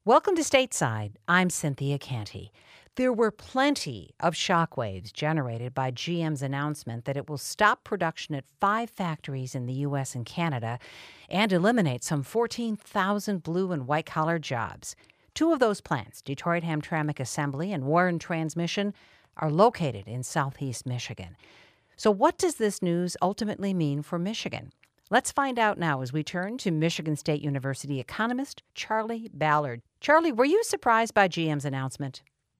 Welcome to Stateside. I'm Cynthia Canty. There were plenty of shockwaves generated by GM's announcement that it will stop production at 5 factories in the U.S. and Canada and eliminate some 14,000 blue and white-collar jobs. 2 of those plants, Detroit Hamtramck Assembly and Warren Transmission, are located in southeast Michigan. So what does this news ultimately mean for Michigan? Let's find out now as we turn to Michigan State University economist Charlie Ballard. Charlie, were you surprised by GM's announcement?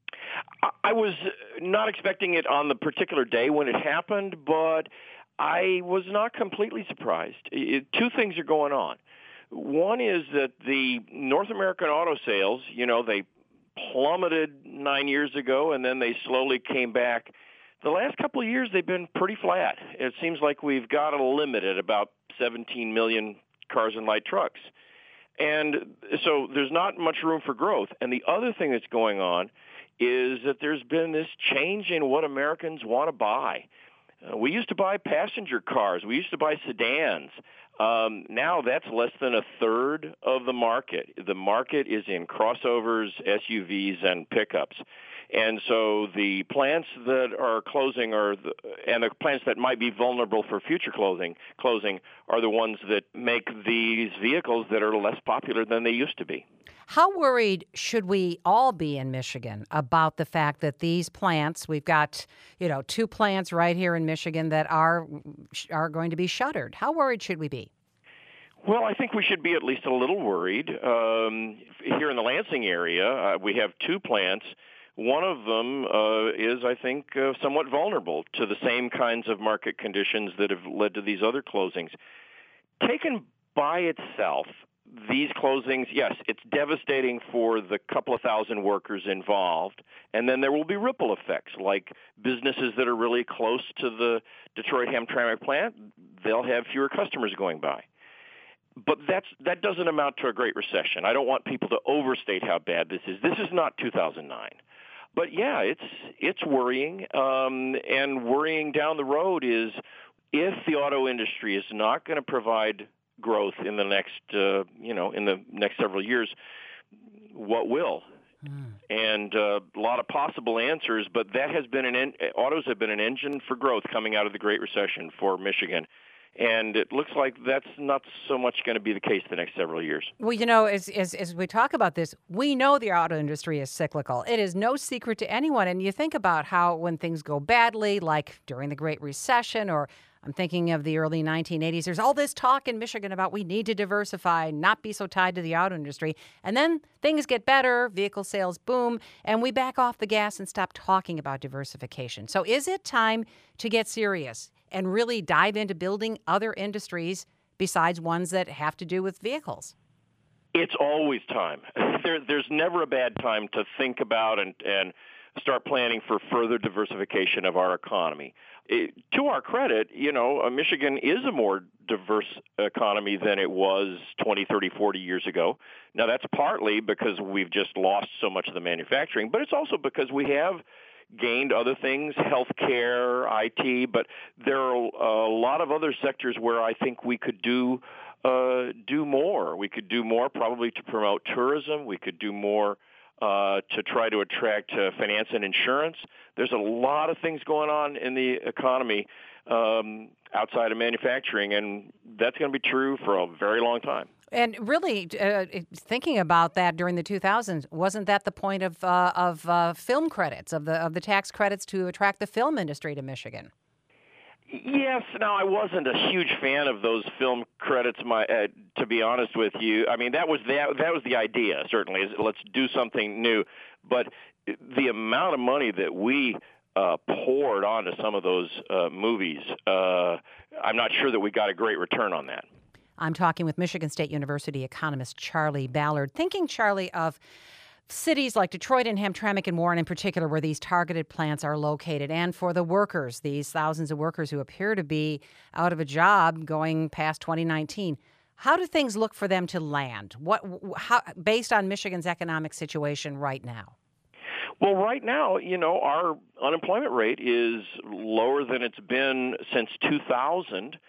I was not expecting it on the particular day when it happened, but I was not completely surprised. 2 things are going on. One is that the North American auto sales, they plummeted 9 years ago, and then they slowly came back. The last couple of years, they've been pretty flat. It seems like we've got a limit at about 17 million cars and light trucks. And so there's not much room for growth. And the other thing that's going on is that there's been this change in what Americans want to buy. We used to buy passenger cars. We used to buy sedans. Now that's less than a third of the market. The market is in crossovers, SUVs, and pickups. And so the plants that are closing and the plants that might be vulnerable for future closing are the ones that make these vehicles that are less popular than they used to be. How worried should we all be in Michigan about the fact that these plants, we've got, 2 plants right here in Michigan that are going to be shuttered? How worried should we be? Well, I think we should be at least a little worried. Here in the Lansing area, we have 2 plants. One of them is, I think, somewhat vulnerable to the same kinds of market conditions that have led to these other closings. Taken by itself, these closings, yes, it's devastating for the couple of thousand workers involved, and then there will be ripple effects, like businesses that are really close to the Detroit Hamtramck plant, they'll have fewer customers going by. But that doesn't amount to a great recession. I don't want people to overstate how bad this is. This is not 2009. But yeah, it's worrying, and worrying down the road is if the auto industry is not going to provide growth in the next, in the next several years, what will? And a lot of possible answers, but that has been autos have been an engine for growth coming out of the Great Recession for Michigan. And it looks like that's not so much going to be the case the next several years. Well, as we talk about this, we know the auto industry is cyclical. It is no secret to anyone. And you think about how when things go badly, like during the Great Recession, or I'm thinking of the early 1980s, there's all this talk in Michigan about we need to diversify, not be so tied to the auto industry. And then things get better, vehicle sales boom, and we back off the gas and stop talking about diversification. So is it time to get serious and really dive into building other industries besides ones that have to do with vehicles? It's always time. There's never a bad time to think about and start planning for further diversification of our economy. To our credit, Michigan is a more diverse economy than it was 20, 30, 40 years ago. Now, that's partly because we've just lost so much of the manufacturing, but it's also because we have gained other things, healthcare, IT, but there are a lot of other sectors where I think we could do more. We could do more probably to promote tourism. We could do more to try to attract finance and insurance. There's a lot of things going on in the economy outside of manufacturing, and that's going to be true for a very long time. And really, thinking about that during the 2000s, wasn't that the point of film credits, of the tax credits to attract the film industry to Michigan? Yes. Now, I wasn't a huge fan of those film credits, to be honest with you. I mean, that was the idea, certainly, is let's do something new. But the amount of money that we poured onto some of those movies, I'm not sure that we got a great return on that. I'm talking with Michigan State University economist Charlie Ballard. Thinking, Charlie, of cities like Detroit and Hamtramck and Warren in particular, where these targeted plants are located, and for the workers, these thousands of workers who appear to be out of a job going past 2019. How do things look for them to land? How, based on Michigan's economic situation right now? Well, right now, our unemployment rate is lower than it's been since 2000.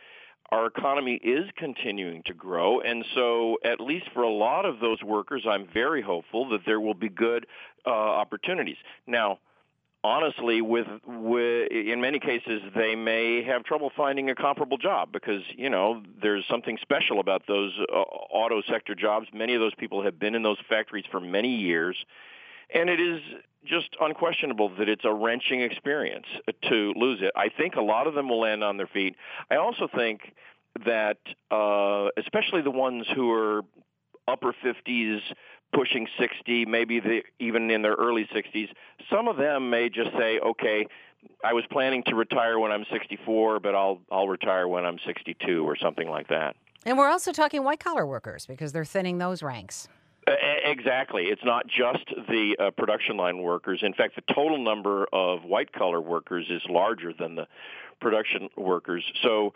our economy is continuing to grow, and so at least for a lot of those workers, I'm very hopeful that there will be good opportunities. Now, honestly, in many cases, they may have trouble finding a comparable job because, there's something special about those auto sector jobs. Many of those people have been in those factories for many years, and it is just unquestionable that it's a wrenching experience to lose it. I think a lot of them will land on their feet. I also think that especially the ones who are upper 50s, pushing 60, maybe even in their early 60s, some of them may just say, okay, I was planning to retire when I'm 64, but I'll retire when I'm 62 or something like that. And we're also talking white-collar workers because they're thinning those ranks. Exactly. It's not just the production line workers. In fact, the total number of white-collar workers is larger than the production workers. So,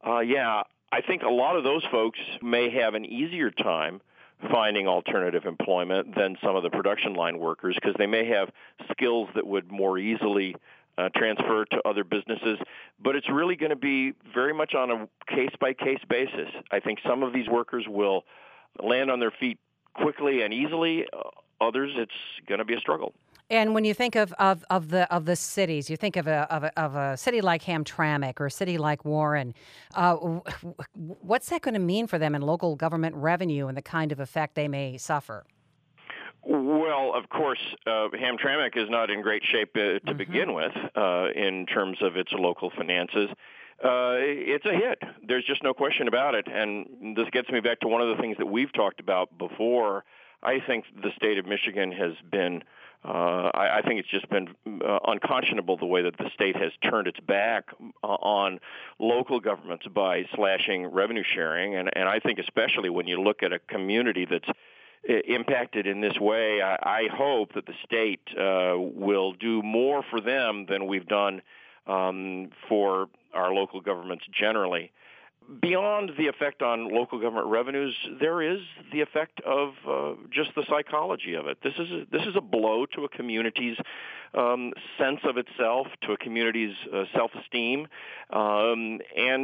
I think a lot of those folks may have an easier time finding alternative employment than some of the production line workers because they may have skills that would more easily transfer to other businesses. But it's really going to be very much on a case-by-case basis. I think some of these workers will land on their feet quickly and easily. Others, it's going to be a struggle. And when you think of the cities, you think of a city like Hamtramck or a city like Warren. What's that going to mean for them in local government revenue and the kind of effect they may suffer? Well, of course, Hamtramck is not in great shape to begin with in terms of its local finances. It's a hit. There's just no question about it. And this gets me back to one of the things that we've talked about before. I think the state of Michigan has been, I think it's just been unconscionable the way that the state has turned its back on local governments by slashing revenue sharing. And I think especially when you look at a community that's impacted in this way, I hope that the state will do more for them than we've done for our local governments generally. Beyond the effect on local government revenues, there is the effect of just the psychology of it. This is a blow to a community's sense of itself, to a community's self-esteem, I'm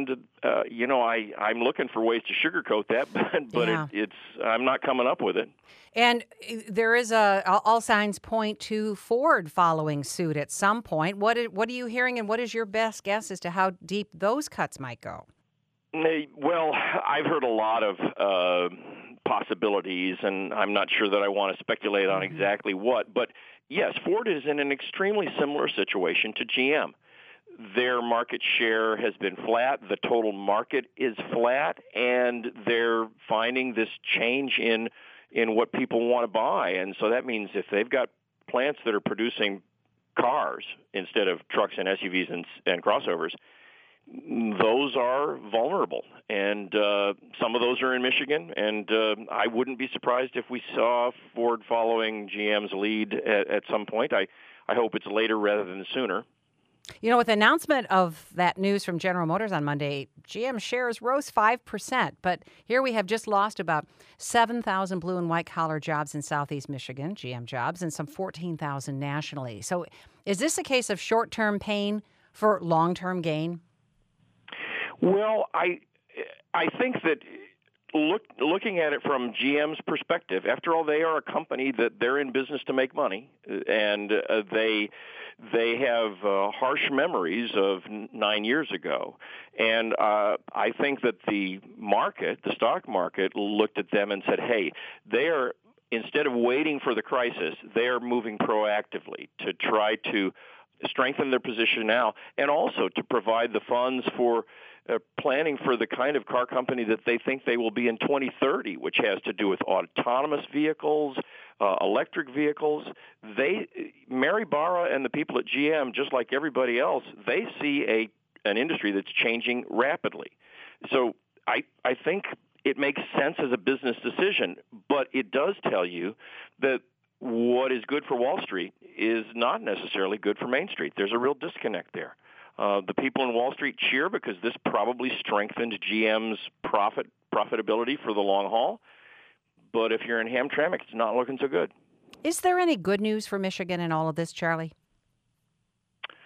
looking for ways to sugarcoat that, but Yeah. I'm not coming up with it. And there is all signs point to Ford following suit at some point. What are you hearing, and what is your best guess as to how deep those cuts might go? Well, I've heard a lot of possibilities, and I'm not sure that I want to speculate on exactly what. But yes, Ford is in an extremely similar situation to GM. Their market share has been flat. The total market is flat, and they're finding this change in what people want to buy. And so that means if they've got plants that are producing cars instead of trucks and SUVs and crossovers, those are vulnerable, and some of those are in Michigan, and I wouldn't be surprised if we saw Ford following GM's lead at some point. I hope it's later rather than sooner. With the announcement of that news from General Motors on Monday, GM shares rose 5%. But here we have just lost about 7,000 blue and white collar jobs in Southeast Michigan, GM jobs, and some 14,000 nationally. So is this a case of short-term pain for long-term gain? Well, I think that looking at it from GM's perspective, after all, they are a company that they're in business to make money, and they have harsh memories of 9 years ago. And I think that the stock market, looked at them and said, hey, they are, instead of waiting for the crisis, they are moving proactively to try to strengthen their position now and also to provide the funds for planning for the kind of car company that they think they will be in 2030, which has to do with autonomous vehicles, electric vehicles. Mary Barra and the people at GM, just like everybody else, they see an industry that's changing rapidly. So I think it makes sense as a business decision, but it does tell you that what is good for Wall Street is not necessarily good for Main Street. There's a real disconnect there. The people in Wall Street cheer because this probably strengthened GM's profitability for the long haul. But if you're in Hamtramck, it's not looking so good. Is there any good news for Michigan in all of this, Charlie?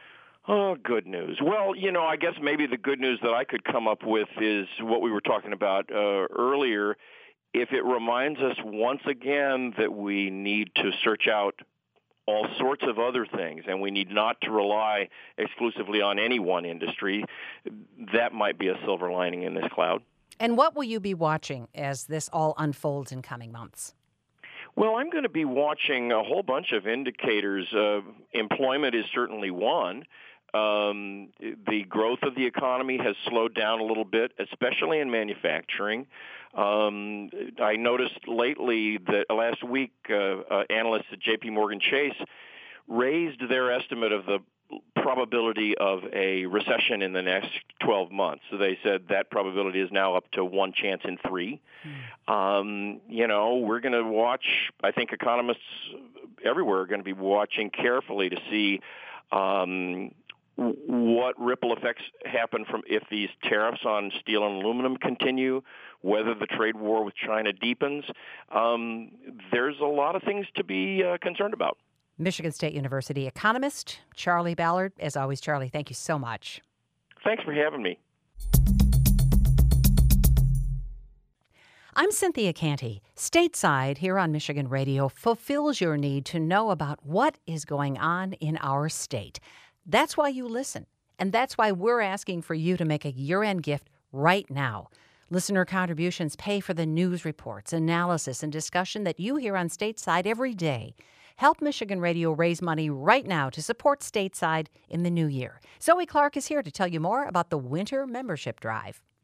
Oh, good news. Well, I guess maybe the good news that I could come up with is what we were talking about earlier. If it reminds us once again that we need to search out all sorts of other things, and we need not to rely exclusively on any one industry, that might be a silver lining in this cloud. And what will you be watching as this all unfolds in coming months? Well, I'm going to be watching a whole bunch of indicators. Employment is certainly one. The growth of the economy has slowed down a little bit, especially in manufacturing. I noticed lately that last week analysts at J.P. Morgan Chase raised their estimate of the probability of a recession in the next 12 months. So they said that probability is now up to 1 chance in 3. We're going to watch, I think economists everywhere are going to be watching carefully to see what ripple effects happen from if these tariffs on steel and aluminum continue, whether the trade war with China deepens. There's a lot of things to be concerned about. Michigan State University economist Charlie Ballard. As always, Charlie, thank you so much. Thanks for having me. I'm Cynthia Canty. Stateside here on Michigan Radio fulfills your need to know about what is going on in our state. That's why you listen, and that's why we're asking for you to make a year-end gift right now. Listener contributions pay for the news reports, analysis, and discussion that you hear on Stateside every day. Help Michigan Radio raise money right now to support Stateside in the new year. Zoe Clark is here to tell you more about the Winter Membership Drive.